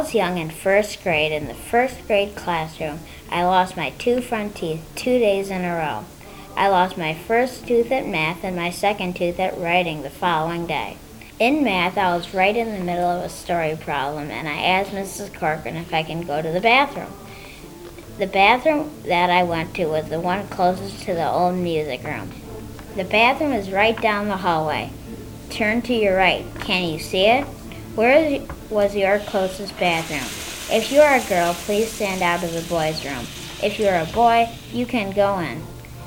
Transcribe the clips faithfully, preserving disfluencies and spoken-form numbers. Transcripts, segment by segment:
was young in first grade, in the first grade classroom, I lost my two front teeth two days in a row. I lost my first tooth at math and my second tooth at writing the following day. In math, I was right in the middle of a story problem, and I asked Missus Corcoran if I can go to the bathroom. The bathroom that I went to was the one closest to the old music room. The bathroom is right down the hallway. Turn to your right. Can you see it? Where was your closest bathroom? If you are a girl, please stand out of the boys' room. If you are a boy, you can go in.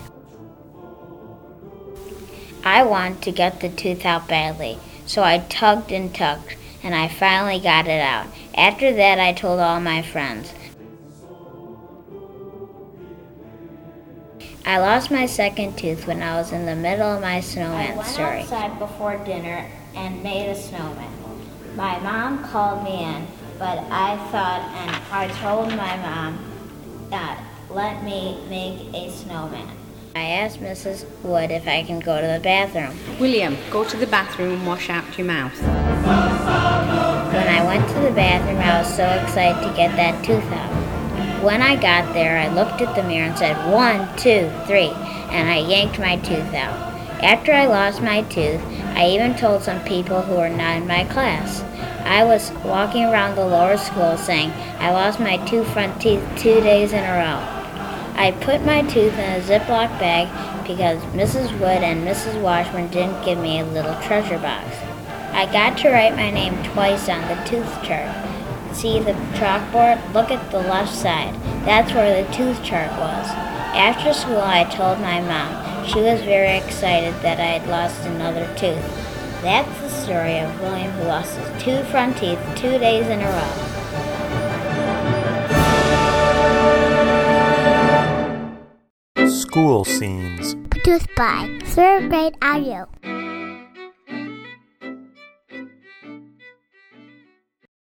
I want to get the tooth out badly, so I tugged and tugged, and I finally got it out. After that, I told all my friends. I lost my second tooth when I was in the middle of my snowman story. I went outside before dinner and made a snowman. My mom called me in, but I thought, and I told my mom that let me make a snowman. I asked Missus Wood if I can go to the bathroom. William, go to the bathroom and wash out your mouth. When I went to the bathroom, I was so excited to get that tooth out. When I got there, I looked at the mirror and said, one, two, three, and I yanked my tooth out. After I lost my tooth, I even told some people who were not in my class. I was walking around the lower school saying, I lost my two front teeth two days in a row. I put my tooth in a Ziploc bag because Missus Wood and Missus Washburn didn't give me a little treasure box. I got to write my name twice on the tooth chart. See the chalkboard? Look at the left side. That's where the tooth chart was. After school, I told my mom. She was very excited that I had lost another tooth. That's the story of William who lost his two front teeth two days in a row. School scenes. Produced by Third Grade Audio.